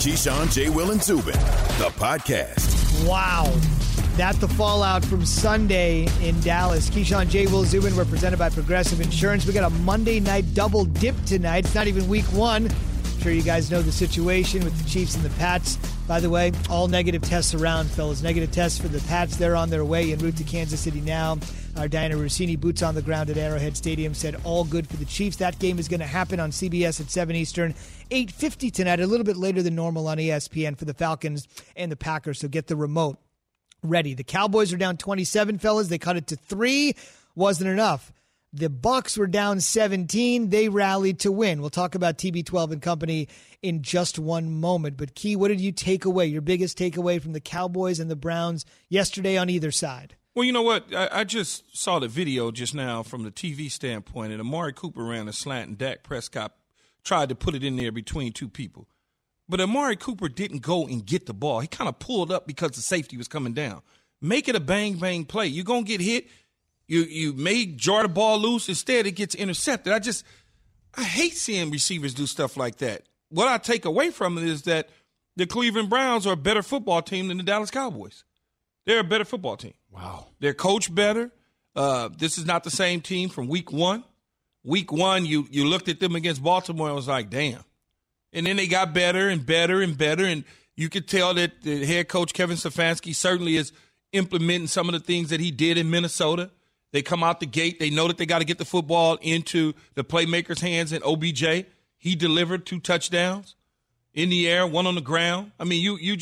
Keyshawn, J. Will, and Zubin, the podcast. Wow. That's the fallout from Sunday in Dallas. Keyshawn, J. Will, Zubin, we're presented by Progressive Insurance. We got a Monday night double dip tonight. It's not even week one. I'm sure you guys know the situation with the Chiefs and the Pats. By the way, all negative tests around, fellas. Negative tests for the Pats. They're on their way en route to Kansas City now. Our Diana Rossini, boots on the ground at Arrowhead Stadium, said all good for the Chiefs. That game is going to happen on CBS at 7 Eastern, 8:50 tonight, a little bit later than normal on ESPN for the Falcons and the Packers, so get the remote ready. The Cowboys are down 27, fellas. They cut it to 3. Wasn't enough. The Bucs were down 17. They rallied to win. We'll talk about TB12 and company in just one moment. But, Key, what did you take away, your biggest takeaway from the Cowboys and the Browns yesterday on either side? Well, you know what? I just saw the video just now from the TV standpoint, and Amari Cooper ran a slant, and Dak Prescott tried to put it in there between two people. But Amari Cooper didn't go and get the ball. He kind of pulled up because the safety was coming down. Make it a bang-bang play. You're going to get hit. You may jar the ball loose. Instead, it gets intercepted. I hate seeing receivers do stuff like that. What I take away from it is that the Cleveland Browns are a better football team than the Dallas Cowboys. They're a better football team. Wow. They're coached better. This is not the same team from week one. Week one, you looked at them against Baltimore and was like, damn. And then they got better and better and better. And you could tell that the head coach, Kevin Stefanski, certainly is implementing some of the things that he did in Minnesota. They come out the gate. They know that they got to get the football into the playmaker's hands, and OBJ, he delivered 2 touchdowns in the air, 1 on the ground. I mean, you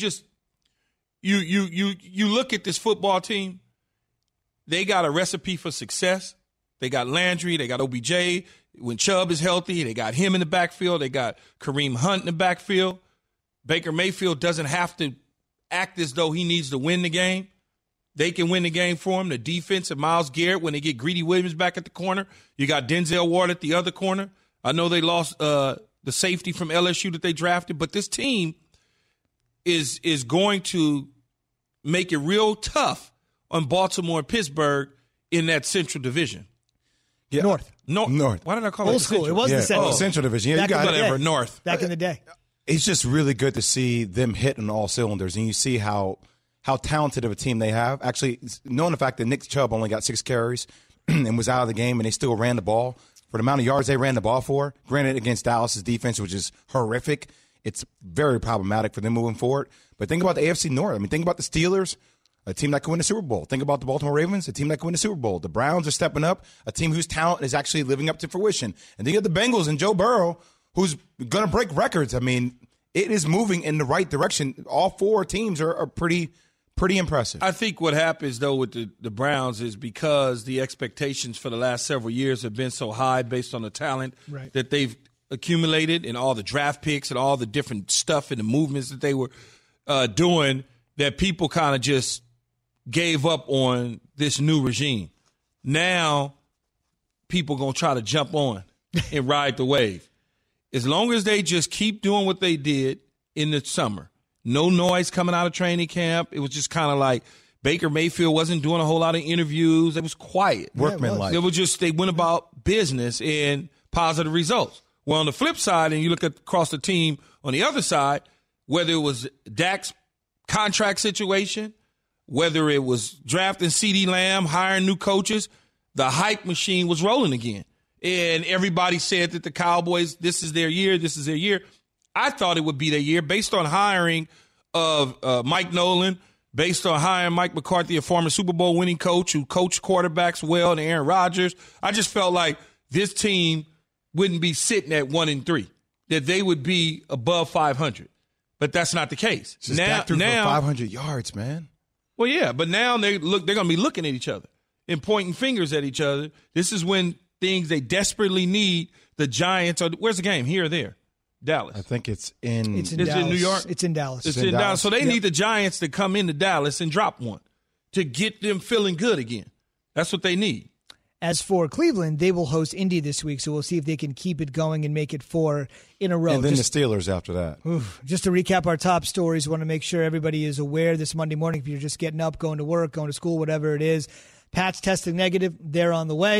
look at this football team, they got a recipe for success. They got Landry, they got OBJ. When Chubb is healthy, they got him in the backfield. They got Kareem Hunt in the backfield. Baker Mayfield doesn't have to act as though he needs to win the game. They can win the game for him. The defense and Myles Garrett, when they get Greedy Williams back at the corner, you got Denzel Ward at the other corner. I know they lost the safety from LSU that they drafted, but this team is going to make it real tough on Baltimore and Pittsburgh in that Central Division. Yeah. North. Why did I call it Old school. Central? It was the Central. Central Division. Yeah, Back you got in the it. day. North. Back in the day. It's just really good to see them hit on all cylinders, and you see how talented of a team they have. Actually, knowing the fact that Nick Chubb only got 6 carries and was out of the game, and they still ran the ball for the amount of yards they ran the ball for. Granted, against Dallas's defense, which is horrific, it's very problematic for them moving forward. But think about the AFC North. I mean, think about the Steelers, a team that could win the Super Bowl. Think about the Baltimore Ravens, a team that could win the Super Bowl. The Browns are stepping up, a team whose talent is actually living up to fruition. And then you have the Bengals and Joe Burrow, who's going to break records. I mean, it is moving in the right direction. All 4 teams are pretty impressive. I think what happens, though, with the Browns is because the expectations for the last several years have been so high based on the talent that they've accumulated and all the draft picks and all the different stuff and the movements that they were doing, that people kind of just gave up on this new regime. Now people going to try to jump on and ride the wave. As long as they just keep doing what they did in the summer, no noise coming out of training camp. It was just kind of like Baker Mayfield wasn't doing a whole lot of interviews. It was quiet. Workmanlike. It was just they went about business and positive results. Well, on the flip side, and you look across the team on the other side, whether it was Dak's contract situation, whether it was drafting CeeDee Lamb, hiring new coaches, the hype machine was rolling again. And everybody said that the Cowboys, this is their year, this is their year. I thought it would be their year based on hiring of Mike Nolan, based on hiring Mike McCarthy, a former Super Bowl winning coach who coached quarterbacks well, and Aaron Rodgers. I just felt like this team wouldn't be sitting at 1-3, that they would be above 500. But that's not the case. Just now, for 500 yards, man. Well, yeah, but now they're going to be looking at each other and pointing fingers at each other. This is when things they desperately need. The Giants are. Where's the game? Here or there? Dallas. I think it's in Dallas. New York. It's in Dallas. It's in Dallas. So they need the Giants to come into Dallas and drop one to get them feeling good again. That's what they need. As for Cleveland, they will host Indy this week, so we'll see if they can keep it going and make it 4 in a row. And then the Steelers after that. Just to recap our top stories, want to make sure everybody is aware this Monday morning, if you're just getting up, going to work, going to school, whatever it is, Pats testing negative, they're on the way.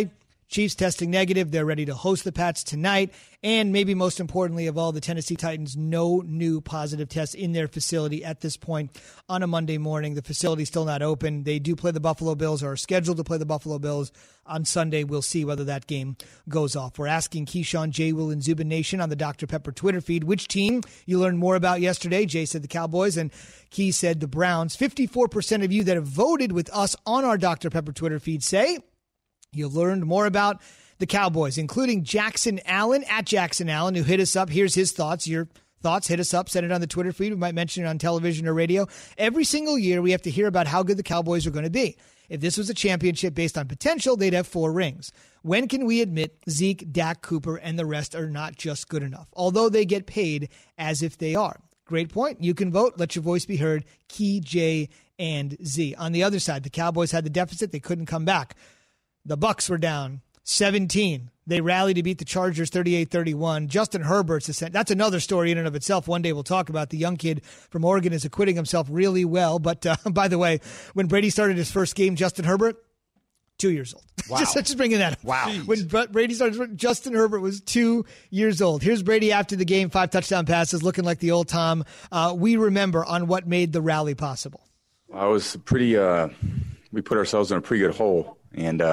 Chiefs testing negative. They're ready to host the Pats tonight. And maybe most importantly of all, the Tennessee Titans, no new positive tests in their facility at this point on a Monday morning. The facility's still not open. They do play the Buffalo Bills, or are scheduled to play the Buffalo Bills on Sunday. We'll see whether that game goes off. We're asking Keyshawn, J. Will, and Zubin Nation on the Dr. Pepper Twitter feed which team you learned more about yesterday. Jay said the Cowboys, and Key said the Browns. 54% of you that have voted with us on our Dr. Pepper Twitter feed say you learned more about the Cowboys, including Jackson Allen, at Jackson Allen, who hit us up. Here's his thoughts. Your thoughts, hit us up, send it on the Twitter feed. We might mention it on television or radio. Every single year, we have to hear about how good the Cowboys are going to be. If this was a championship based on potential, they'd have 4 rings. When can we admit Zeke, Dak, Cooper, and the rest are not just good enough, although they get paid as if they are? Great point. You can vote. Let your voice be heard. Key, J, and Z. On the other side, the Cowboys had the deficit. They couldn't come back. The Bucs were down 17. They rallied to beat the Chargers 38-31. Justin Herbert's ascent. That's another story in and of itself. One day we'll talk about. The young kid from Oregon is acquitting himself really well. But by the way, when Brady started his first game, Justin Herbert, 2 years old. Wow. just bringing that up. Wow. When Brady started, Justin Herbert was 2 years old. Here's Brady after the game, 5 touchdown passes, looking like the old Tom. We remember on what made the rally possible. I was pretty, we put ourselves in a pretty good hole, and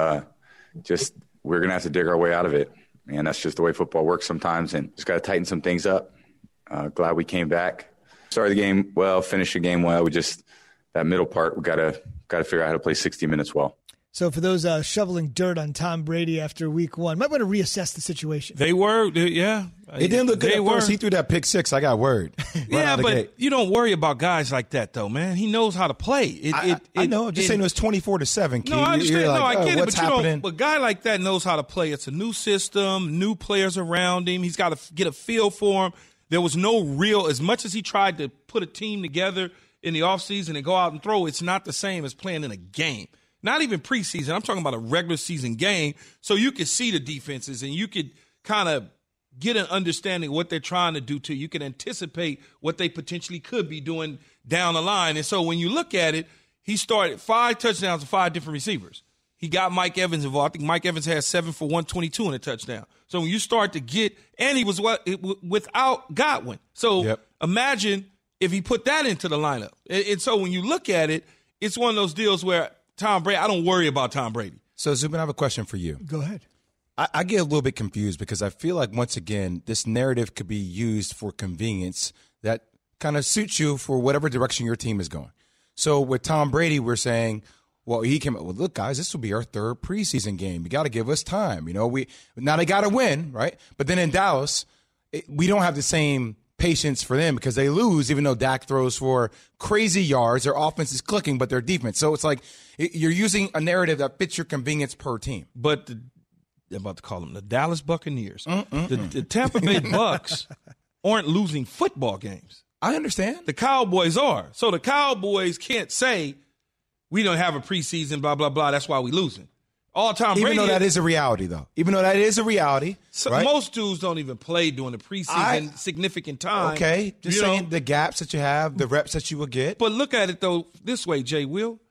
just we're going to have to dig our way out of it. And that's just the way football works sometimes, and just got to tighten some things up. Glad we came back. Started the game well, finished the game well. We just, that middle part, we got to figure out how to play 60 minutes well. So for those shoveling dirt on Tom Brady after week 1, might want to reassess the situation. They were, yeah. It didn't look good at first. He threw that pick 6. I got worried. Yeah, but you don't worry about guys like that, though, man. He knows how to play. I know. I'm just saying it was 24-7. No, I understand. Like, I get it. what's But happening? a guy like that knows how to play. It's a new system, new players around him. He's got to get a feel for him. There was no real, as much as he tried to put a team together in the offseason and go out and throw, it's not the same as playing in a game. Not even preseason. I'm talking about a regular season game. So you could see the defenses and you could kind of get an understanding of what they're trying to do to you. You can anticipate what they potentially could be doing down the line. And so when you look at it, he started 5 touchdowns to 5 different receivers. He got Mike Evans involved. I think Mike Evans had 7 for 122 in a touchdown. So when you start to get – and he was without Godwin. So Imagine if he put that into the lineup. And so when you look at it, it's one of those deals where Tom Brady – I don't worry about Tom Brady. So, Zubin, I have a question for you. Go ahead. I get a little bit confused because I feel like, once again, this narrative could be used for convenience that kind of suits you for whatever direction your team is going. So with Tom Brady, we're saying, well, he came up, well, look, guys, this will be our 3rd preseason game. You got to give us time. You know, now they got to win, right? But then in Dallas, we don't have the same patience for them because they lose, even though Dak throws for crazy yards. Their offense is clicking, but their defense. So it's like you're using a narrative that fits your convenience per team. But I'm about to call them the Dallas Buccaneers. The Tampa Bay Bucks aren't losing football games. I understand. The Cowboys are. So the Cowboys can't say we don't have a preseason, blah, blah, blah. That's why we losing. All Tom Brady. Even though that is a reality, though. Even though that is a reality. So right? Most dudes don't even play during the preseason significant time. Okay. Just saying the gaps that you have, the reps that you will get. But look at it, though, this way, Jay Will.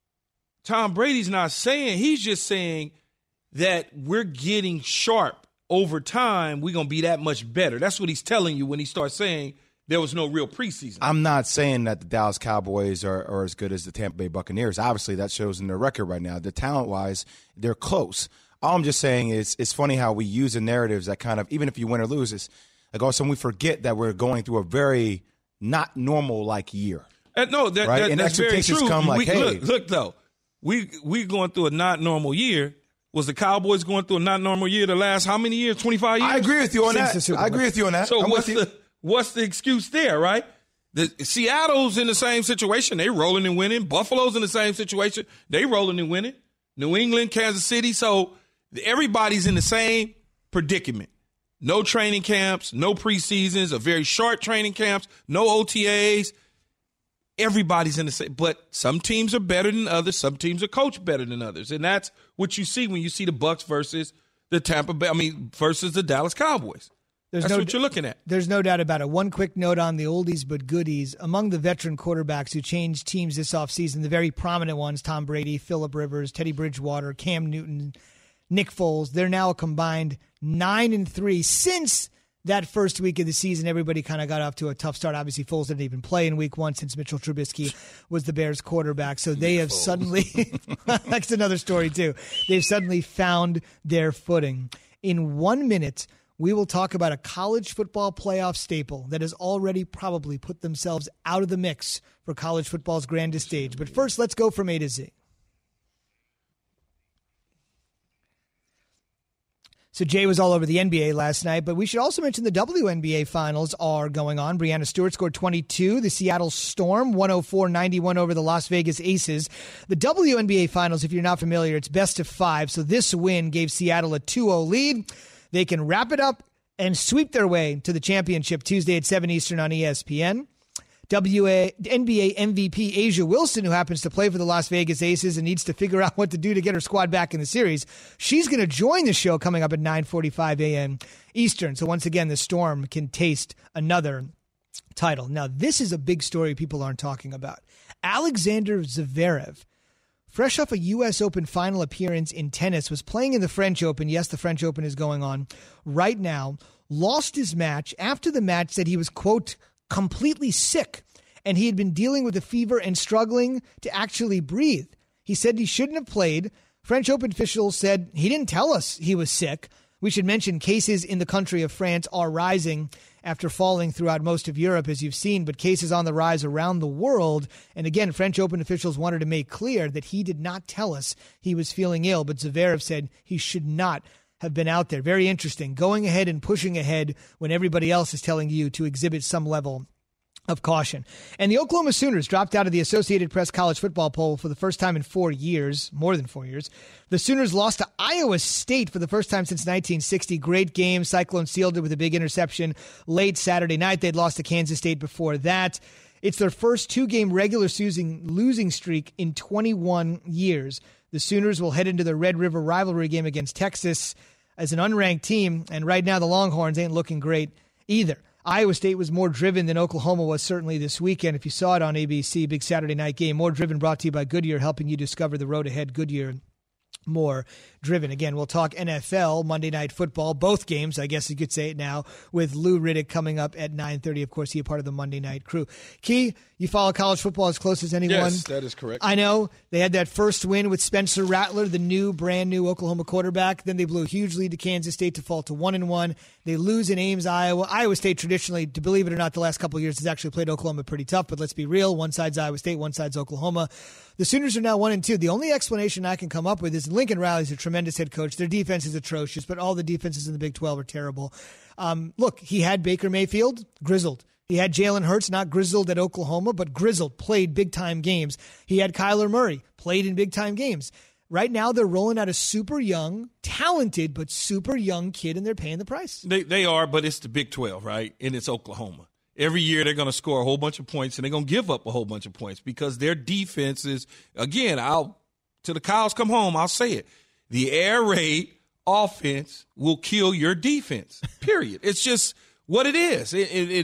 Tom Brady's not saying, he's just saying that we're getting sharp over time. We're going to be that much better. That's what he's telling you when he starts saying there was no real preseason. I'm not saying that the Dallas Cowboys are as good as the Tampa Bay Buccaneers. Obviously, that shows in their record right now. The talent-wise, they're close. All I'm just saying is it's funny how we use the narratives that kind of, even if you win or lose, it's like also we forget that we're going through a very not normal-like year. No, right? And that's expectations very true. come like, hey. Look, though, we going through a not normal year. Was the Cowboys going through a not normal year the last how many years? 25 years? I agree with you on that. So what's the excuse there, right? Seattle's in the same situation. They rolling and winning. Buffalo's in the same situation. They rolling and winning. New England, Kansas City. So everybody's in the same predicament. No training camps, no preseasons, a very short training camps, no OTAs. Everybody's in the same, but some teams are better than others. Some teams are coached better than others. And that's what you see when you see the Bucs versus versus the Dallas Cowboys. That's what you're looking at. There's no doubt about it. One quick note on the oldies but goodies. Among the veteran quarterbacks who changed teams this offseason, the very prominent ones, Tom Brady, Phillip Rivers, Teddy Bridgewater, Cam Newton, Nick Foles. They're now a combined 9-3 since that first week of the season. Everybody kind of got off to a tough start. Obviously, Foles didn't even play in week 1 since Mitchell Trubisky was the Bears quarterback. So they have suddenly, that's another story too. They've suddenly found their footing. In 1 minute, we will talk about a college football playoff staple that has already probably put themselves out of the mix for college football's grandest stage. But first, let's go from A to Z. So Jay was all over the NBA last night, but we should also mention the WNBA finals are going on. Breanna Stewart scored 22. The Seattle Storm, 104-91 over the Las Vegas Aces. The WNBA finals, if you're not familiar, it's best of 5. So this win gave Seattle a 2-0 lead. They can wrap it up and sweep their way to the championship Tuesday at 7 Eastern on ESPN. NBA MVP A'ja Wilson, who happens to play for the Las Vegas Aces and needs to figure out what to do to get her squad back in the series, she's going to join the show coming up at 9:45 a.m. Eastern. So once again, the Storm can taste another title. Now, this is a big story people aren't talking about. Alexander Zverev, fresh off a U.S. Open final appearance in tennis, was playing in the French Open. Yes, the French Open is going on right now. Lost his match. After the match, said he was, quote, completely sick, and he had been dealing with a fever and struggling to actually breathe. He said he shouldn't have played. French Open officials said he didn't tell us he was sick. We should mention cases in the country of France are rising after falling throughout most of Europe, as you've seen, but cases on the rise around the world. And again, French Open officials wanted to make clear that he did not tell us he was feeling ill, but Zverev said he should not have been out there. Very interesting. Going ahead and pushing ahead when everybody else is telling you to exhibit some level of caution. And the Oklahoma Sooners dropped out of the Associated Press college football poll for the first time in 4 years, more than 4 years. The Sooners lost to Iowa State for the first time since 1960. Great game. Cyclone sealed it with a big interception late Saturday night. They'd lost to Kansas State before that. It's their first 2-game regular season losing streak in 21 years. The Sooners will head into the Red River rivalry game against Texas as an unranked team, and right now the Longhorns ain't looking great either. Iowa State was more driven than Oklahoma was certainly this weekend. If you saw it on ABC, big Saturday night game. More Driven brought to you by Goodyear, helping you discover the road ahead. Goodyear, more driven. Again, we'll talk NFL, Monday Night Football, both games, I guess you could say it now, with Lou Riddick coming up at 9:30. Of course, he a part of the Monday Night crew. Key, you follow college football as close as anyone. Yes, that is correct. I know. They had that first win with Spencer Rattler, the brand new Oklahoma quarterback. Then they blew a huge lead to Kansas State to fall to 1-1. They lose in Ames, Iowa. Iowa State traditionally, to believe it or not, the last couple of years has actually played Oklahoma pretty tough, but let's be real. One side's Iowa State, one side's Oklahoma. The Sooners are now 1-2. The only explanation I can come up with is Lincoln Riley's a tremendous head coach. Their defense is atrocious, but all the defenses in the Big 12 are terrible. Look, he had Baker Mayfield, grizzled. He had Jalen Hurts, not grizzled at Oklahoma, but grizzled, played big-time games. He had Kyler Murray, played in big-time games. Right now, they're rolling out a super young, talented, but super young kid, and they're paying the price. They are, but it's the Big 12, right? And it's Oklahoma. Every year they're going to score a whole bunch of points, and they're going to give up a whole bunch of points because their defense is, again, till the cows come home, I'll say it. The air raid offense will kill your defense, period. It's just what it is.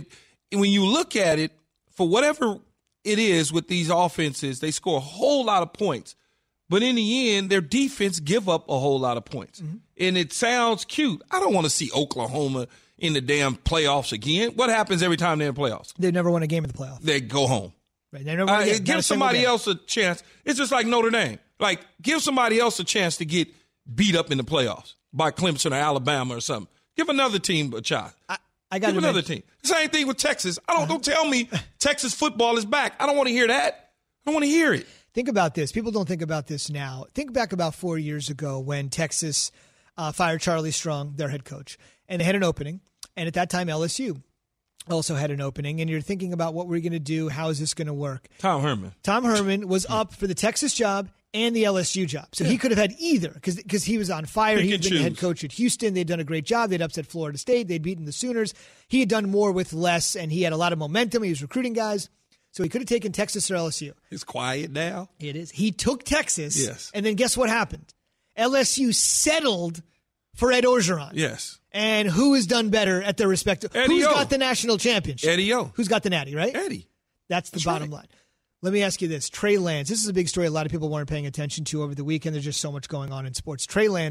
When you look at it, for whatever it is with these offenses, they score a whole lot of points. But in the end, their defense give up a whole lot of points. Mm-hmm. And it sounds cute. I don't want to see Oklahoma in the damn playoffs again. What happens every time they're in playoffs? They never won a game in the playoffs. They go home. Right. They never won give somebody else a chance. It's just like Notre Dame. Like, give somebody else a chance to get beat up in the playoffs by Clemson or Alabama or something. Give another team a shot. I got Give another team. Same thing with Texas. Don't tell me Texas football is back. I don't want to hear that. I don't want to hear it. Think about this. People don't think about this now. Think back about 4 years ago when Texas fired Charlie Strong, their head coach, and they had an opening. And at that time, LSU also had an opening. And you're thinking about what we're going to do. How is this going to work? Tom Herman was up for the Texas job and the LSU job. So he could have had either because he was on fire. He had been the head coach at Houston. They'd done a great job. They'd upset Florida State. They'd beaten the Sooners. He had done more with less, and he had a lot of momentum. He was recruiting guys. So he could have taken Texas or LSU. It's quiet now. It is. He took Texas. Yes. And then guess what happened? LSU settled for Ed Orgeron. Yes. And who has done better at their respective? Who's got the national championship? Eddie O. Who's got the natty, right? Eddie. That's the bottom line. Let me ask you this. Trey Lance. This is a big story a lot of people weren't paying attention to over the weekend. There's just so much going on in sports. Trey Lance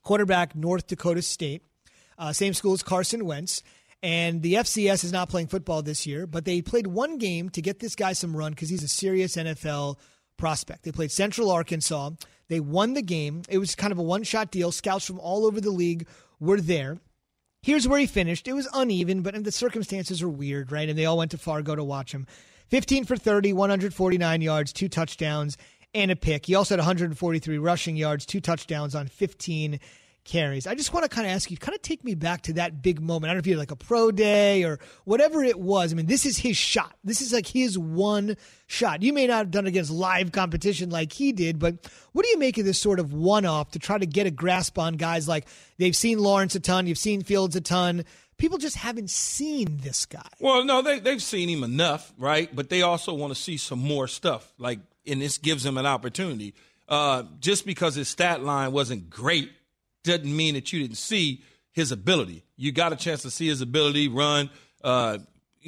quarterback, North Dakota State. Same school as Carson Wentz. And the FCS is not playing football this year, but they played one game to get this guy some run because he's a serious NFL prospect. They played Central Arkansas. They won the game. It was kind of a one-shot deal. Scouts from all over the league were there. Here's where he finished. It was uneven, but the circumstances are weird, right? And they all went to Fargo to watch him. 15 for 30, 149 yards, 2 touchdowns, and a pick. He also had 143 rushing yards, 2 touchdowns on 15 carries. I just want to kind of ask you, kind of take me back to that big moment. I don't know if you had like a pro day or whatever it was. I mean, this is his shot. This is like his one shot. You may not have done it against live competition like he did, but what do you make of this sort of one-off to try to get a grasp on guys like they've seen Lawrence a ton, you've seen Fields a ton. People just haven't seen this guy. Well, no, they've seen him enough, right? But they also want to see some more stuff, like, and this gives him an opportunity. Just because his stat line wasn't great doesn't mean that you didn't see his ability. You got a chance to see his ability, run, throw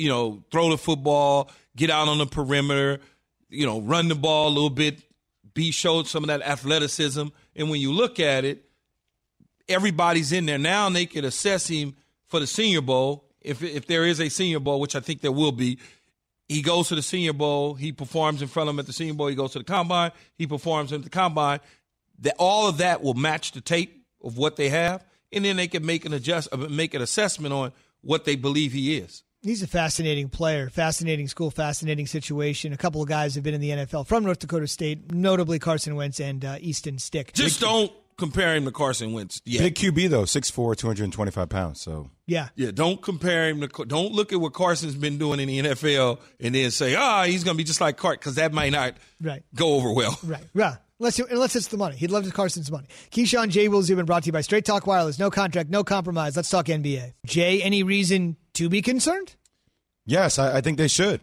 the football, get out on the perimeter, run the ball a little bit, showed some of that athleticism. And when you look at it, everybody's in there. Now and they can assess him for the Senior Bowl. If there is a Senior Bowl, which I think there will be, he goes to the Senior Bowl. He performs in front of them at the Senior Bowl. He goes to the Combine. He performs at the Combine. All of that will match the tape of what they have, and then they can make an assessment on what they believe he is. He's a fascinating player, fascinating school, fascinating situation. A couple of guys have been in the NFL from North Dakota State, notably Carson Wentz and Easton Stick. Just don't compare him to Carson Wentz yet. Big QB, though, 6'4", 225 pounds. So Yeah, don't compare him to – don't look at what Carson's been doing in the NFL and then say, he's going to be just like Cart, because that might not go over well. Right, yeah. Unless it's the money. He'd love to Carson's money. Keyshawn, J. Will Zubin, brought to you by Straight Talk Wireless. No contract, no compromise. Let's talk NBA. Jay, any reason to be concerned? Yes, I think they should.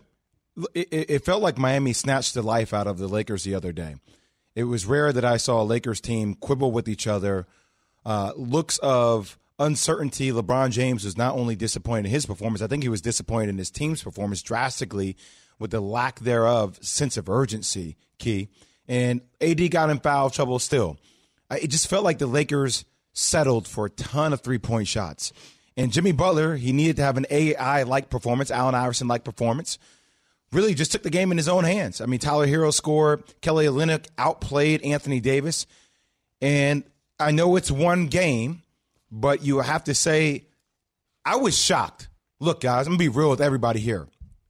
It felt like Miami snatched the life out of the Lakers the other day. It was rare that I saw a Lakers team quibble with each other. Looks of uncertainty. LeBron James was not only disappointed in his performance, I think he was disappointed in his team's performance drastically with the lack thereof sense of urgency, Key. And AD got in foul trouble still. It just felt like the Lakers settled for a ton of three-point shots. And Jimmy Butler, he needed to have an AI-like performance, Allen Iverson-like performance. Really just took the game in his own hands. I mean, Tyler Hero scored. Kelly Olynyk outplayed Anthony Davis. And I know it's one game, but you have to say, I was shocked. Look, guys, I'm going to be real with everybody here.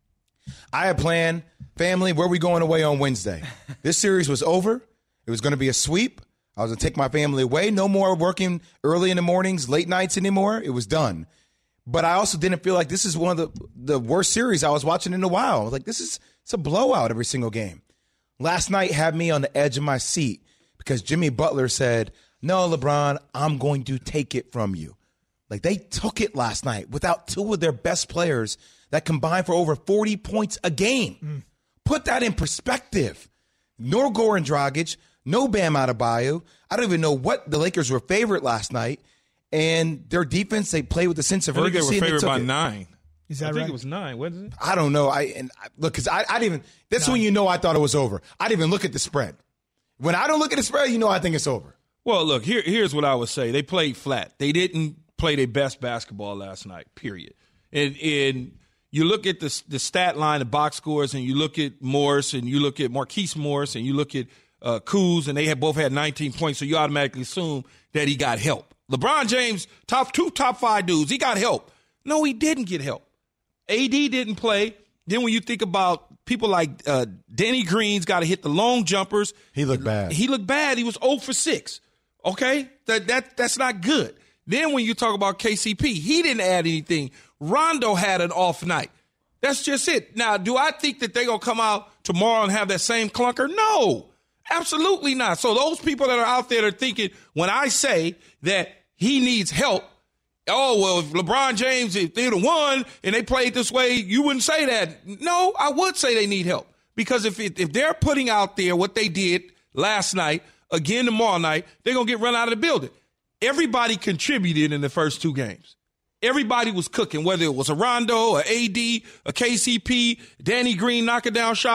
I had planned, family, where are we going away on Wednesday? This series was over. It was going to be a sweep. I was going to take my family away. No more working early in the mornings, late nights anymore. It was done. But I also didn't feel like this is one of the worst series I was watching in a while. I was like, it's a blowout every single game. Last night had me on the edge of my seat because Jimmy Butler said, no, LeBron, I'm going to take it from you. Like, they took it last night without two of their best players that combined for over 40 points a game. Put that in perspective. No Goran Dragic, no Bam Adebayo. I don't even know what the Lakers were favorite last night. And their defense, they played with a sense of urgency. I think they were favored by 9. Is that right? I think it was 9, wasn't it? I don't know. Look, because I didn't even – that's when you know I thought it was over. I didn't even look at the spread. When I don't look at the spread, you know I think it's over. Well, look, here's what I would say. They played flat. They didn't play their best basketball last night, period. And you look at the stat line, the box scores, and you look at Morris, and you look at Marquise Morris, and you look at Kuz, and they both had 19 points, so you automatically assume that he got help. LeBron James, top 5 dudes, he got help. No, he didn't get help. AD didn't play. Then when you think about people like Danny Green's got to hit the long jumpers. He looked bad. He looked bad. He was 0 for 6. Okay? That's not good. Then when you talk about KCP, he didn't add anything. Rondo had an off night. That's just it. Now, do I think that they're going to come out tomorrow and have that same clunker? No, absolutely not. So those people that are out there that are thinking when I say that he needs help, oh, well, if LeBron James, if they'd have won and they played this way, you wouldn't say that. No, I would say they need help. Because if they're putting out there what they did last night, again tomorrow night, they're going to get run out of the building. Everybody contributed in the first 2 games. Everybody was cooking, whether it was a Rondo, a AD, a KCP, Danny Green knocking down shots.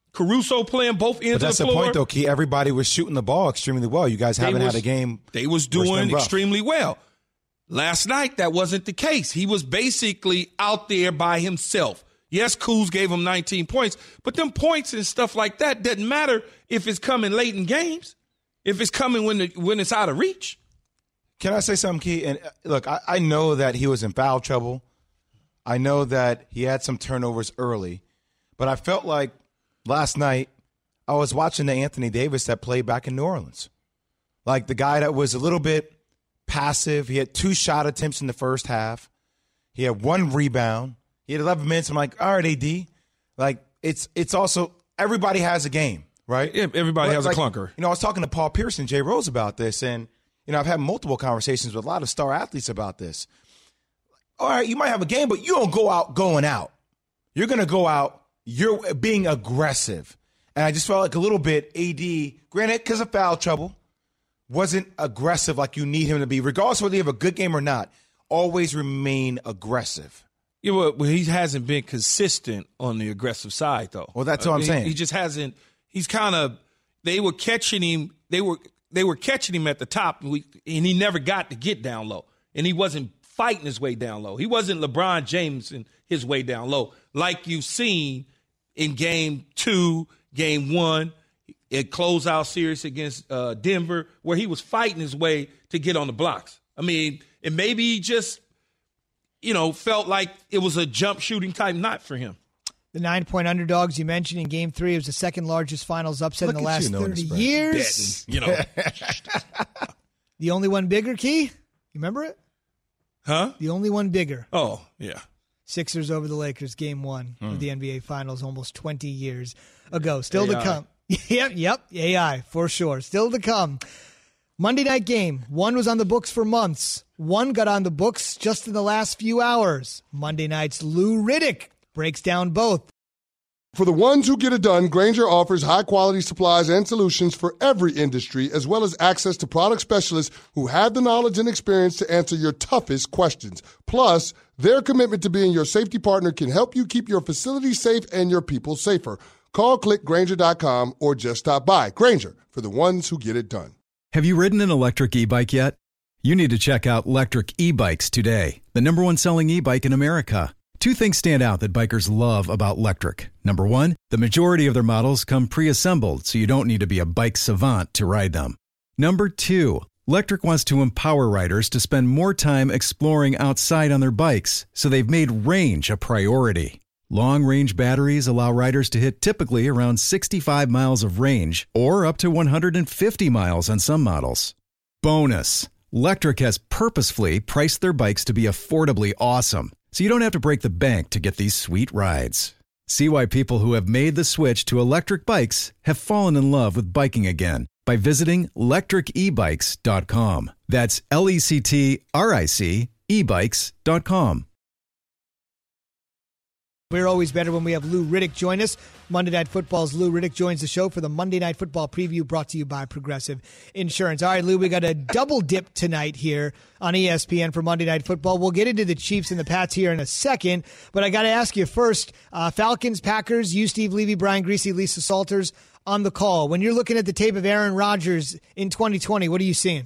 Caruso playing both ends of the floor. But that's the point, though, Key. Everybody was shooting the ball extremely well. You guys haven't had a game. They was doing extremely well. Last night, that wasn't the case. He was basically out there by himself. Yes, Kuz gave him 19 points, but them points and stuff like that doesn't matter if it's coming late in games, if it's coming when it's out of reach. Can I say something, Key? And look, I know that he was in foul trouble. I know that he had some turnovers early, but I felt like last night I was watching the Anthony Davis that played back in New Orleans. Like the guy that was a little bit passive. He had 2 shot attempts in the first half. He had 1 rebound. He had 11 minutes. I'm like, all right, AD. Like, it's also, everybody has a game, right? Yeah, everybody has a clunker. You know, I was talking to Paul Pierce and Jay Rose about this, and, you know, I've had multiple conversations with a lot of star athletes about this. All right, you might have a game, but you don't go out going out. You're going to go out, you're being aggressive. And I just felt like a little bit AD, granted, because of foul trouble, wasn't aggressive like you need him to be. Regardless of whether you have a good game or not, always remain aggressive. Yeah, well, he hasn't been consistent on the aggressive side, though. Well, that's what I'm saying. He just hasn't. He's kind of. They were catching him. They were catching him at the top, and he never got to get down low. And he wasn't fighting his way down low. He wasn't LeBron James in his way down low, like you've seen in Game 2, Game 1, a closeout series against Denver, where he was fighting his way to get on the blocks. I mean, and maybe he just, you know, felt like it was a jump shooting type night for him. The 9-point underdogs you mentioned in Game 3, it was the second largest finals upset in the last 30 years. Betting, you know. The only one bigger, Key? You remember it? Huh? The only one bigger. Oh, yeah. Sixers over the Lakers, Game 1 of the NBA Finals almost 20 years ago. Still to come. Yep, AI, for sure. Still to come. Monday night game. One was on the books for months. One got on the books just in the last few hours. Monday night's Lou Riddick breaks down both. For the ones who get it done, Grainger offers high-quality supplies and solutions for every industry, as well as access to product specialists who have the knowledge and experience to answer your toughest questions. Plus, their commitment to being your safety partner can help you keep your facility safe and your people safer. Call clickgrainger.com or just stop by. Grainger, for the ones who get it done. Have you ridden an electric e-bike yet? You need to check out Lectric E-Bikes today, the #1 selling e-bike in America. 2 things stand out that bikers love about Lectric. Number 1, the majority of their models come pre-assembled, so you don't need to be a bike savant to ride them. Number 2, Lectric wants to empower riders to spend more time exploring outside on their bikes, so they've made range a priority. Long-range batteries allow riders to hit typically around 65 miles of range, or up to 150 miles on some models. Bonus, Lectric has purposefully priced their bikes to be affordably awesome, so you don't have to break the bank to get these sweet rides. See why people who have made the switch to electric bikes have fallen in love with biking again by visiting lectricebikes.com. That's LECTRIC ebikes.com. We're always better when we have Lou Riddick join us. Monday Night Football's Lou Riddick joins the show for the Monday Night Football preview brought to you by Progressive Insurance. All right, Lou, we got a double dip tonight here on ESPN for Monday Night Football. We'll get into the Chiefs and the Pats here in a second, but I got to ask you first, Falcons, Packers, you, Steve Levy, Brian Griese, Lisa Salters on the call. When you're looking at the tape of Aaron Rodgers in 2020, what are you seeing?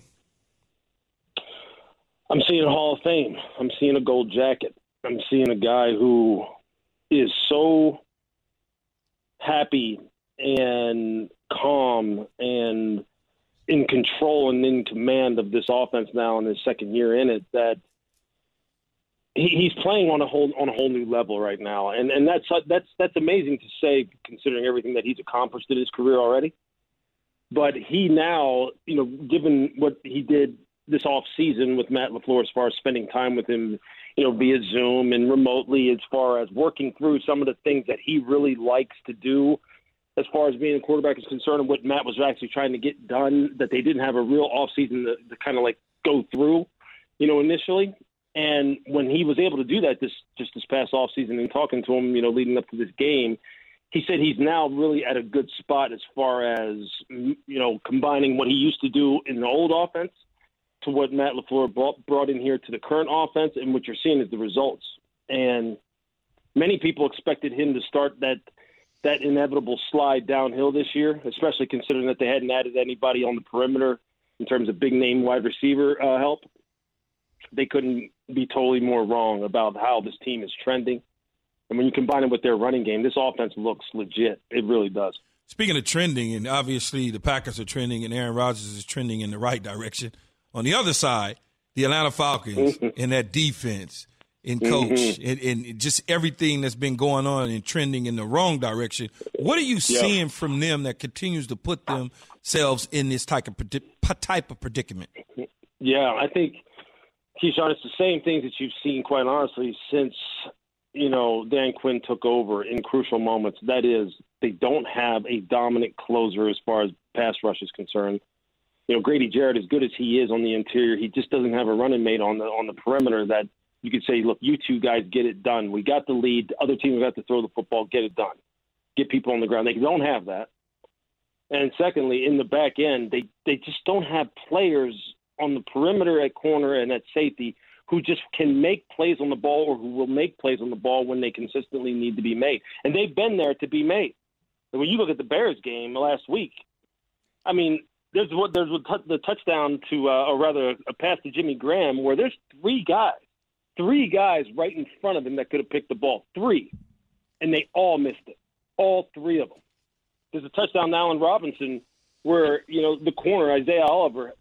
I'm seeing a Hall of Fame. I'm seeing a gold jacket. I'm seeing a guy who is so happy and calm and in control and in command of this offense now in his second year in it that he's playing on a whole new level right now, and that's amazing to say considering everything that he's accomplished in his career already. But he now, you know, given what he did this off season with Matt LaFleur as far as spending time with him, you know, via Zoom and remotely, as far as working through some of the things that he really likes to do as far as being a quarterback is concerned, and what Matt was actually trying to get done that they didn't have a real offseason to kind of like go through, you know, initially. And when he was able to do that this past offseason and talking to him, you know, leading up to this game, he said he's now really at a good spot as far as, you know, combining what he used to do in the old offense to what Matt LaFleur brought in here to the current offense, and what you're seeing is the results. And many people expected him to start that that inevitable slide downhill this year, especially considering that they hadn't added anybody on the perimeter in terms of big-name wide receiver help. They couldn't be totally more wrong about how this team is trending. And when you combine it with their running game, this offense looks legit. It really does. Speaking of trending, and obviously the Packers are trending and Aaron Rodgers is trending in the right direction. On the other side, the Atlanta Falcons and that defense and coach and just everything that's been going on and trending in the wrong direction. What are you seeing from them that continues to put themselves in this type of predicament? Yeah, I think, Keyshawn, it's the same things that you've seen, quite honestly, since, Dan Quinn took over in crucial moments. That is, they don't have a dominant closer as far as pass rush is concerned. Grady Jarrett, as good as he is on the interior, he just doesn't have a running mate on the perimeter that you could say, look, you two guys get it done. We got the lead. The other team got to throw the football, get it done. Get people on the ground. They don't have that. And secondly, in the back end, they just don't have players on the perimeter at corner and at safety who just can make plays on the ball or who will make plays on the ball when they consistently need to be made. And they've been there to be made. And when you look at the Bears game last week, I mean, there's the touchdown to, or rather a pass to Jimmy Graham where there's three guys right in front of him that could have picked the ball. Three. And they all missed it. All three of them. There's a touchdown to Allen Robinson where, the corner, Isaiah Oliver,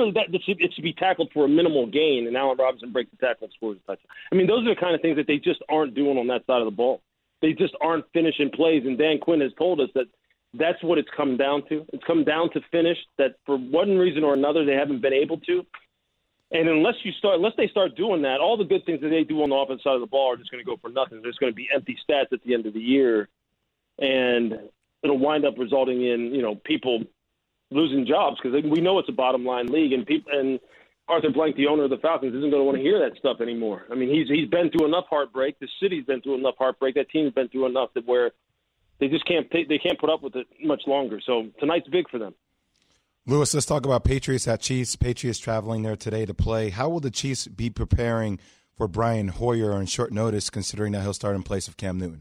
it should be tackled for a minimal gain, and Allen Robinson breaks the tackle and scores a touchdown. I mean, those are the kind of things that they just aren't doing on that side of the ball. They just aren't finishing plays, and Dan Quinn has told us that that's what it's come down to. It's come down to finish, that for one reason or another they haven't been able to. And unless they start doing that, all the good things that they do on the offensive side of the ball are just going to go for nothing. There's going to be empty stats at the end of the year, and it'll wind up resulting in people losing jobs because we know it's a bottom line league, and Arthur Blank, the owner of the Falcons, isn't going to want to hear that stuff anymore. I mean, he's been through enough heartbreak. The city's been through enough heartbreak. That team's been through enough that where they just can't put up with it much longer. So tonight's big for them. Lewis, let's talk about Patriots at Chiefs. Patriots traveling there today to play. How will the Chiefs be preparing for Brian Hoyer on short notice, considering that he'll start in place of Cam Newton?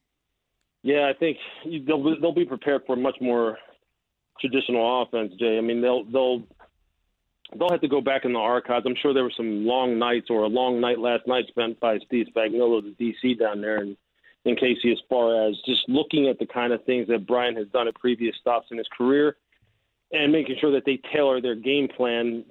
Yeah, I think they'll be prepared for a much more traditional offense, Jay. I mean, they'll have to go back in the archives. I'm sure there were some long nights or a long night last night spent by Steve Spagnuolo, the DC down there, and in Casey, as far as just looking at the kind of things that Brian has done at previous stops in his career and making sure that they tailor their game plan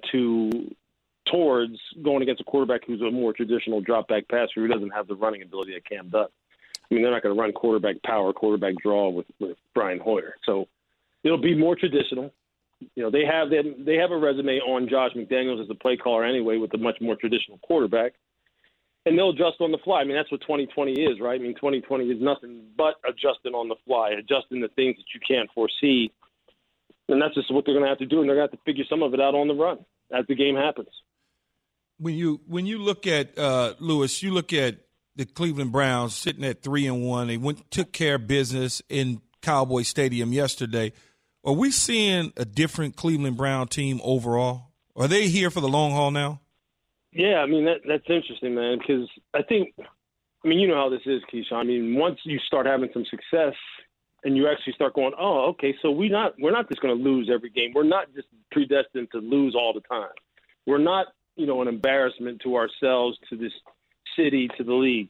towards going against a quarterback who's a more traditional drop-back passer who doesn't have the running ability that Cam does. I mean, they're not going to run quarterback power, quarterback draw with Brian Hoyer. So it'll be more traditional. They have a resume on Josh McDaniels as a play caller anyway with a much more traditional quarterback. And they'll adjust on the fly. I mean, that's what 2020 is, right? I mean, 2020 is nothing but adjusting on the fly, adjusting the things that you can't foresee. And that's just what they're going to have to do, and they're going to have to figure some of it out on the run as the game happens. When you look at Lewis, you look at the Cleveland Browns sitting at 3-1. They took care of business in Cowboy Stadium yesterday. Are we seeing a different Cleveland Brown team overall? Are they here for the long haul now? Yeah, I mean, that's interesting, man, because I mean, you know how this is, Keyshawn. I mean, once you start having some success and you actually start going, oh, okay, so we're not just going to lose every game. We're not just predestined to lose all the time. We're not, an embarrassment to ourselves, to this city, to the league.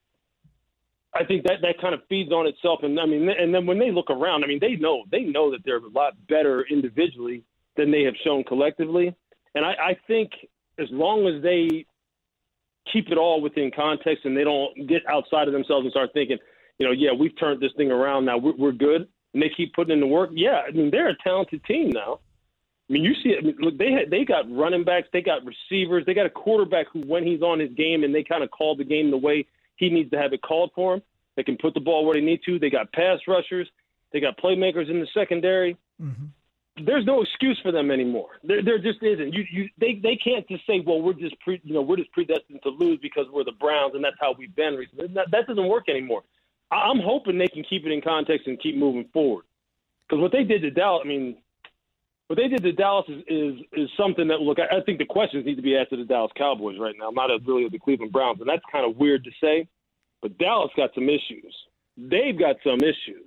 I think that kind of feeds on itself. And I mean, and then when they look around, I mean, they know that they're a lot better individually than they have shown collectively. And I think as long as they keep it all within context and they don't get outside of themselves and start thinking, we've turned this thing around now, we're good, and they keep putting in the work. Yeah, I mean, they're a talented team now. I mean, you see it. I mean, look, they got running backs, they got receivers, they got a quarterback who, when he's on his game and they kind of call the game the way he needs to have it called for him, they can put the ball where they need to. They got pass rushers, they got playmakers in the secondary. Mm-hmm. There's no excuse for them anymore. There just isn't. They can't just say, well, we're just predestined to lose because we're the Browns and that's how we've been recently. That doesn't work anymore. I'm hoping they can keep it in context and keep moving forward. Because what they did to Dallas, is something that, look, I think the questions need to be asked to the Dallas Cowboys right now, not really the Cleveland Browns. And that's kind of weird to say, but Dallas got some issues. They've got some issues.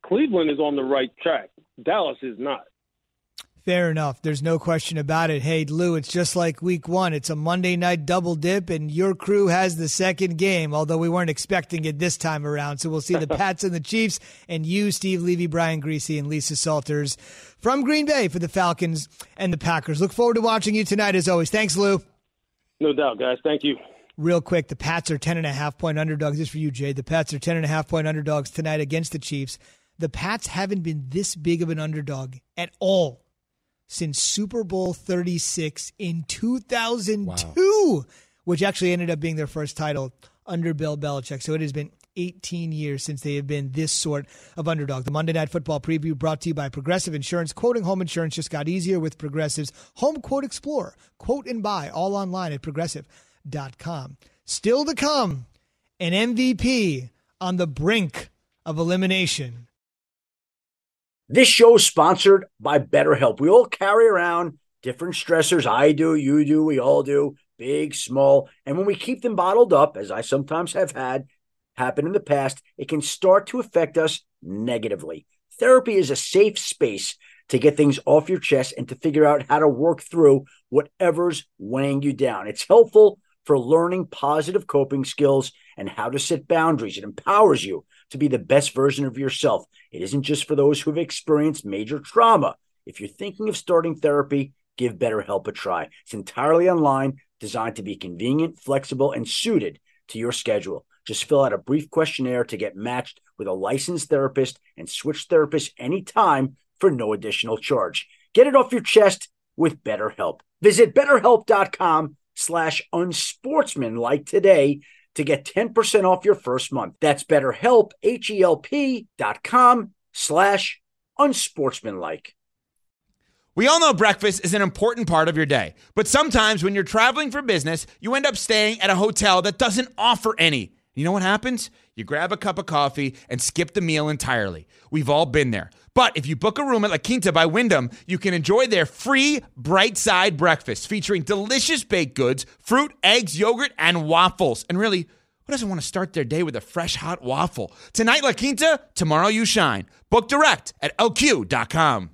Cleveland is on the right track. Dallas is not. Fair enough. There's no question about it. Hey, Lou, it's just like week one. It's a Monday night double dip, and your crew has the second game, although we weren't expecting it this time around. So we'll see the Pats and the Chiefs, and you, Steve Levy, Brian Greasy, and Lisa Salters from Green Bay for the Falcons and the Packers. Look forward to watching you tonight, as always. Thanks, Lou. No doubt, guys. Thank you. Real quick, the Pats are 10.5-point underdogs. This is for you, Jay. The Pats are 10.5-point underdogs tonight against the Chiefs. The Pats haven't been this big of an underdog at all since Super Bowl 36 in 2002, which actually ended up being their first title under Bill Belichick. So it has been 18 years since they have been this sort of underdog. The Monday Night Football preview brought to you by Progressive Insurance. Quoting home insurance just got easier with Progressive's Home Quote Explorer. Quote and buy all online at Progressive.com. Still to come, an MVP on the brink of elimination. This show is sponsored by BetterHelp. We all carry around different stressors. I do, you do, we all do, big, small. And when we keep them bottled up, as I sometimes have had happen in the past, it can start to affect us negatively. Therapy is a safe space to get things off your chest and to figure out how to work through whatever's weighing you down. It's helpful for learning positive coping skills and how to set boundaries. It empowers you to be the best version of yourself. It isn't just for those who have experienced major trauma. If you're thinking of starting therapy, give BetterHelp a try. It's entirely online, designed to be convenient, flexible, and suited to your schedule. Just fill out a brief questionnaire to get matched with a licensed therapist and switch therapists anytime for no additional charge. Get it off your chest with BetterHelp. Visit BetterHelp.com/unsportsmanlike today to get 10% off your first month. That's BetterHelp, HELP.com/unsportsmanlike. We all know breakfast is an important part of your day, but sometimes when you're traveling for business, you end up staying at a hotel that doesn't offer any. You know what happens? You grab a cup of coffee and skip the meal entirely. We've all been there. But if you book a room at La Quinta by Wyndham, you can enjoy their free Bright Side breakfast featuring delicious baked goods, fruit, eggs, yogurt, and waffles. And really, who doesn't want to start their day with a fresh, hot waffle? Tonight, La Quinta, tomorrow you shine. Book direct at LQ.com.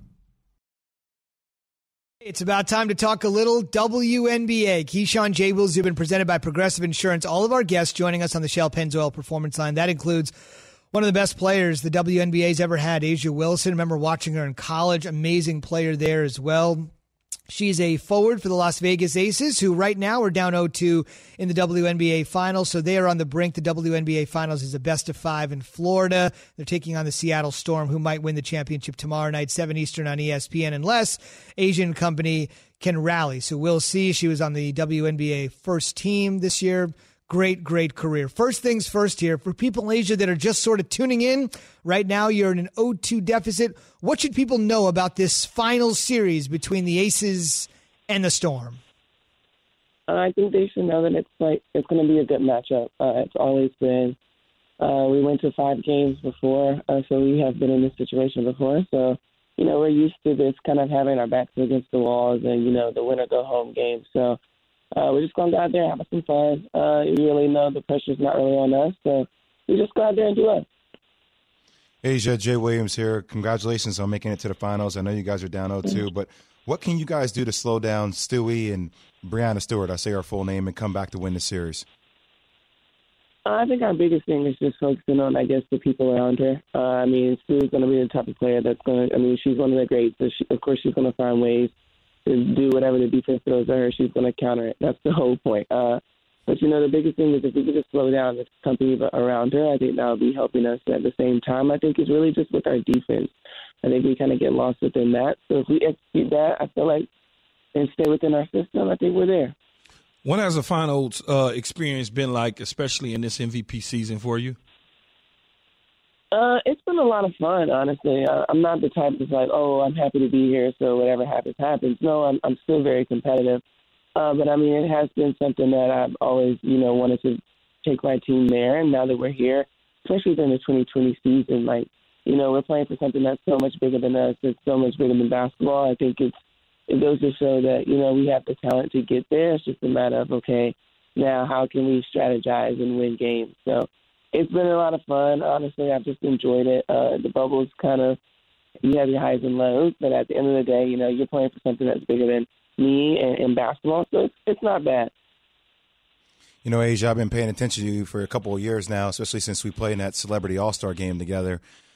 It's about time to talk a little WNBA. Keyshawn J. Will Zubin, presented by Progressive Insurance. All of our guests joining us on the Shell Pennzoil Performance Line. That includes one of the best players the WNBA's ever had, A'ja Wilson. Remember watching her in college. Amazing player there as well. She's a forward for the Las Vegas Aces, who right now are down 0-2 in the WNBA Finals, so they are on the brink. The WNBA Finals is a best-of-5 in Florida. They're taking on the Seattle Storm, who might win the championship tomorrow night, 7 Eastern on ESPN, unless Asian Company can rally. So we'll see. She was on the WNBA first team this year. Great, great career. First things first here. For people in Asia that are just sort of tuning in, right now you're in an 0-2 deficit. What should people know about this final series between the Aces and the Storm? I think they should know that it's going to be a good matchup. It's always been. We went to 5 games before, so we have been in this situation before. So, we're used to this kind of having our backs against the walls and, the winner-go-home game. So, we're just going to go out there and have some fun. You really know the pressure's not really on us, so we just go out there and do us. A'ja, Jay Williams here. Congratulations on making it to the finals. I know you guys are down 0-2, but what can you guys do to slow down Stewie and Breanna Stewart, I say her full name, and come back to win the series? I think our biggest thing is just focusing on, the people around her. Stewie's going to be the type of player that's going to – she's one of the greats. So of course, she's going to find ways to do whatever the defense throws at her. She's going to counter it. That's the whole point. But, the biggest thing is if we could just slow down the company around her, I think that will be helping us. At the same time, I think it's really just with our defense. I think we kind of get lost within that. So if we execute that, I feel like, and stay within our system, I think we're there. What has the finals experience been like, especially in this MVP season for you? It's been a lot of fun, honestly. I'm not the type that's like, I'm happy to be here, so whatever happens, happens. No, I'm still very competitive. But, it has been something that I've always, wanted to take my team there. And now that we're here, especially during the 2020 season, we're playing for something that's so much bigger than us. It's so much bigger than basketball. I think it goes to show that, we have the talent to get there. It's just a matter of, okay, now how can we strategize and win games? So, it's been a lot of fun. Honestly, I've just enjoyed it. The bubble's kind of, you have your highs and lows, but at the end of the day, you're playing for something that's bigger than me and basketball, so it's not bad. Asia, I've been paying attention to you for a couple of years now, especially since we played in that Celebrity All-Star game together.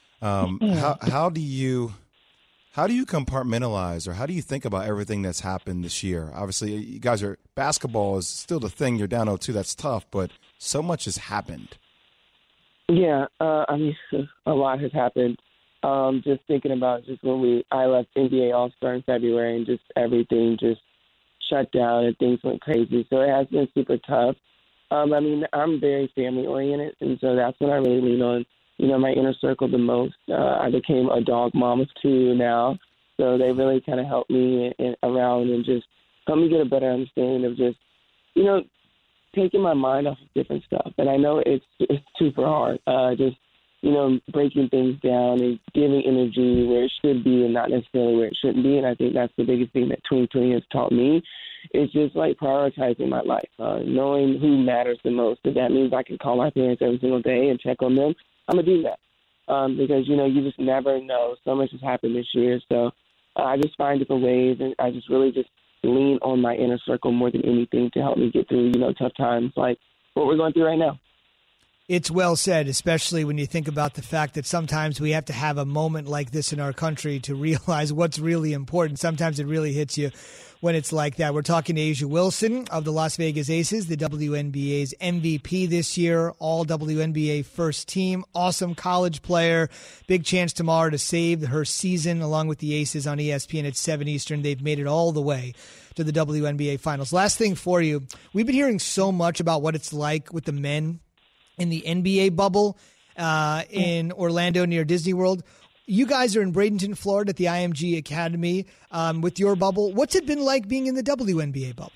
How do you compartmentalize, or how do you think about everything that's happened this year? Obviously, you guys basketball is still the thing. You're down 0-2. That's tough, but so much has happened. Yeah, a lot has happened. Just thinking about just when I left NBA All-Star in February, and just everything just shut down and things went crazy. So it has been super tough. I'm very family-oriented, and so that's what I really lean on, my inner circle the most. I became a dog mom of 2 now, so they really kind of helped me around and just helped me get a better understanding of just, taking my mind off of different stuff. And I know it's super hard, just, breaking things down and giving energy where it should be and not necessarily where it shouldn't be. And I think that's the biggest thing that 2020 has taught me. It's just like prioritizing my life, knowing who matters the most. If that means I can call my parents every single day and check on them, I'm going to do that. Because, you just never know. So much has happened this year. So I just find different ways, and I just really just lean on my inner circle more than anything to help me get through, tough times like what we're going through right now. It's well said, especially when you think about the fact that sometimes we have to have a moment like this in our country to realize what's really important. Sometimes it really hits you when it's like that. We're talking to A'ja Wilson of the Las Vegas Aces, the WNBA's MVP this year, all WNBA first team, awesome college player. Big chance tomorrow to save her season along with the Aces on ESPN at 7 Eastern. They've made it all the way to the WNBA Finals. Last thing for you, we've been hearing so much about what it's like with the men in the NBA bubble in Orlando near Disney World. You guys are in Bradenton, Florida at the IMG Academy with your bubble. What's it been like being in the WNBA bubble?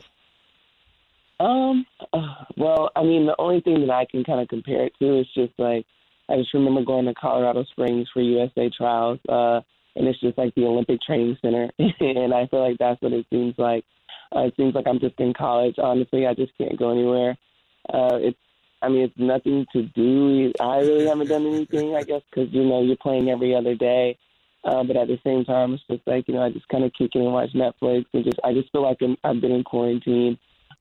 Well, the only thing that I can kind of compare it to is just like, I just remember going to Colorado Springs for USA trials, and it's just like the Olympic Training Center. And I feel like that's what it seems like. It seems like I'm just in college. Honestly, I just can't go anywhere. It's nothing to do. I really haven't done anything, I guess, because, you're playing every other day. But at the same time, it's just like, I just kind of kick in and watch Netflix. And I just feel like I've been in quarantine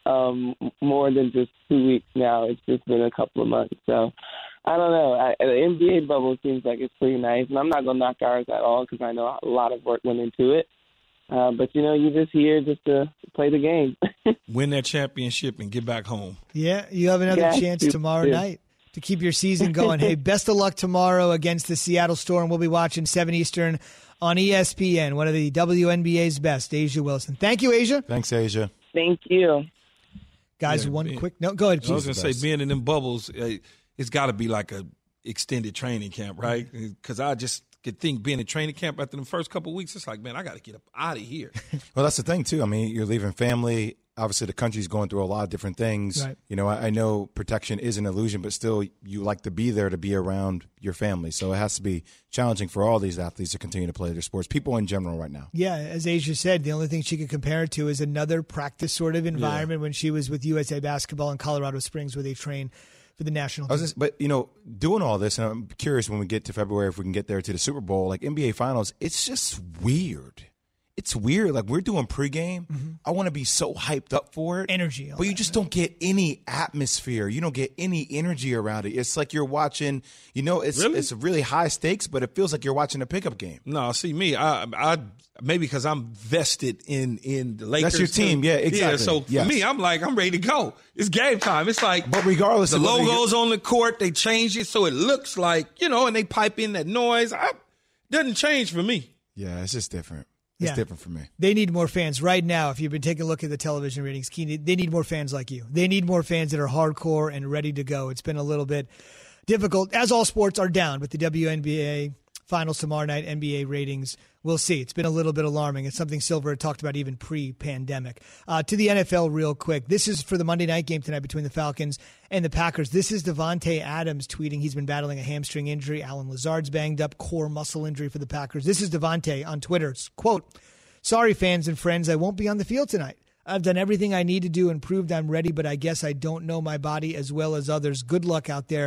more than just 2 weeks now. It's just been a couple of months. So I don't know. The NBA bubble seems like it's pretty nice. And I'm not going to knock ours at all because I know a lot of work went into it. But, you're just here just to play the game. Win that championship and get back home. Yeah, you have another chance tomorrow night to keep your season going. Hey, best of luck tomorrow against the Seattle Storm. We'll be watching 7 Eastern on ESPN, one of the WNBA's best, A'ja Wilson. Thank you, A'ja. Thanks, A'ja. Thank you. Guys, quick note. Go ahead, Keith. I was going to say, being in them bubbles, it's got to be like a extended training camp, right? Because I just could think being in training camp after the first couple of weeks, it's like, man, I got to get up out of here. Well, that's the thing, too. You're leaving family. Obviously, the country's going through a lot of different things. Right. I know protection is an illusion, but still you like to be there to be around your family. So it has to be challenging for all these athletes to continue to play their sports, people in general right now. Yeah, as A'ja said, the only thing she could compare it to is another practice sort of environment when she was with USA Basketball in Colorado Springs where they train for the national team. But, doing all this, and I'm curious when we get to February if we can get there to the Super Bowl, like NBA Finals, it's just weird. It's weird. Like, we're doing pregame. Mm-hmm. I want to be so hyped up for it. Energy. But you just don't get any atmosphere. You don't get any energy around it. It's like you're watching, it's really high stakes, but it feels like you're watching a pickup game. No, see me, I maybe because I'm vested in the Lakers. That's your team. Yeah, exactly. Yeah, so for me, I'm ready to go. It's game time. It's like, but regardless, the logo's on the court, they change it so it looks like, and they pipe in that noise. Doesn't change for me. Yeah, it's just different. It's different for me. They need more fans right now. If you've been taking a look at the television ratings, they need more fans like you. They need more fans that are hardcore and ready to go. It's been a little bit difficult, as all sports are down with the WNBA Finals tomorrow night, NBA ratings. We'll see. It's been a little bit alarming. It's something Silver had talked about even pre-pandemic. To the NFL real quick. This is for the Monday night game tonight between the Falcons and the Packers. This is Devontae Adams tweeting. He's been battling a hamstring injury. Allen Lazard's banged up, core muscle injury for the Packers. This is Devontae on Twitter. Quote, "Sorry, fans and friends, I won't be on the field tonight. I've done everything I need to do and proved I'm ready, but I guess I don't know my body as well as others. Good luck out there.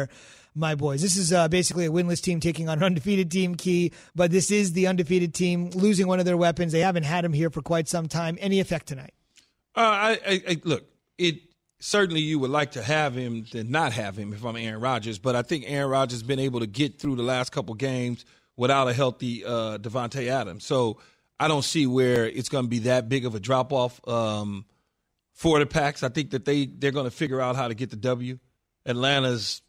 my boys. This is basically a winless team taking on an undefeated team, Key, but this is the undefeated team losing one of their weapons. They haven't had him here for quite some time. Any effect tonight? Look, certainly you would like to have him than not have him if I'm Aaron Rodgers, but I think Aaron Rodgers has been able to get through the last couple games without a healthy Devontae Adams. So I don't see where it's going to be that big of a drop-off for the Packs. I think that they're going to figure out how to get the W. Atlanta's,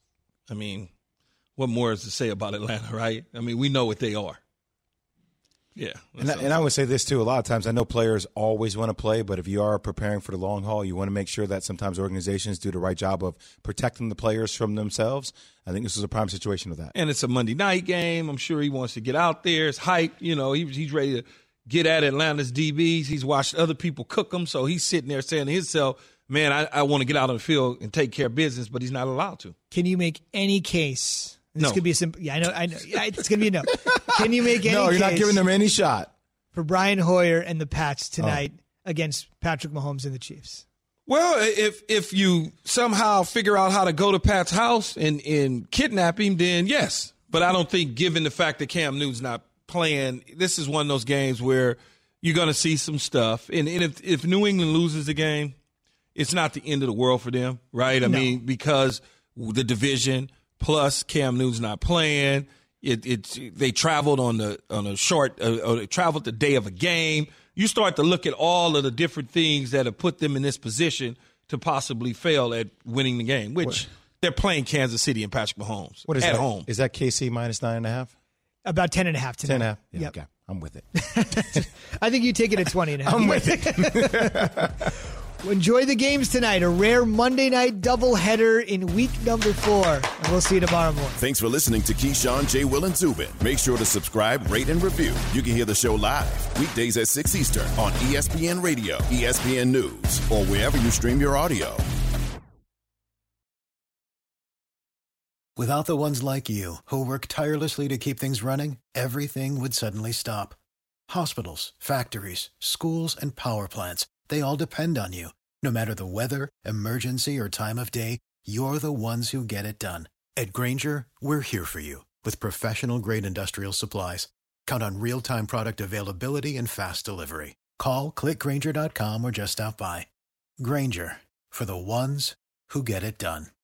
what more is to say about Atlanta, right? We know what they are. Yeah. And I would say this, too. A lot of times I know players always want to play, but if you are preparing for the long haul, you want to make sure that sometimes organizations do the right job of protecting the players from themselves. I think this is a prime situation of that. And it's a Monday night game. I'm sure he wants to get out there. It's hype. He's ready to get at Atlanta's DBs. He's watched other people cook them, so he's sitting there saying to himself, man, I want to get out on the field and take care of business, but he's not allowed to. Can you make any case? This No. could be a simple. Yeah, I know. Yeah, it's going to be a no. Can you make any No, you're not case giving them any shot for Brian Hoyer and the Pats tonight against Patrick Mahomes and the Chiefs? Well, if you somehow figure out how to go to Pat's house and kidnap him, then yes. But I don't think, given the fact that Cam Newton's not playing, this is one of those games where you're going to see some stuff. And if New England loses the game, it's not the end of the world for them, right? Because the division – plus, Cam Newton's not playing. They traveled traveled the day of a game. You start to look at all of the different things that have put them in this position to possibly fail at winning the game, which they're playing Kansas City and Patrick Mahomes at home. Is that KC minus 9.5? About 10.5 tonight. 10.5? Yeah, Yep. okay. I'm with it. I think you take it at 20.5. I'm with it. Enjoy the games tonight. A rare Monday night doubleheader in week number 4. And we'll see you tomorrow morning. Thanks for listening to Keyshawn, J. Will, and Zubin. Make sure to subscribe, rate, and review. You can hear the show live weekdays at 6 Eastern on ESPN Radio, ESPN News, or wherever you stream your audio. Without the ones like you, who work tirelessly to keep things running, everything would suddenly stop. Hospitals, factories, schools, and power plants, they all depend on you. No matter the weather, emergency, or time of day, you're the ones who get it done. At Grainger, we're here for you with professional-grade industrial supplies. Count on real-time product availability and fast delivery. Call, click Grainger.com, or just stop by. Grainger, for the ones who get it done.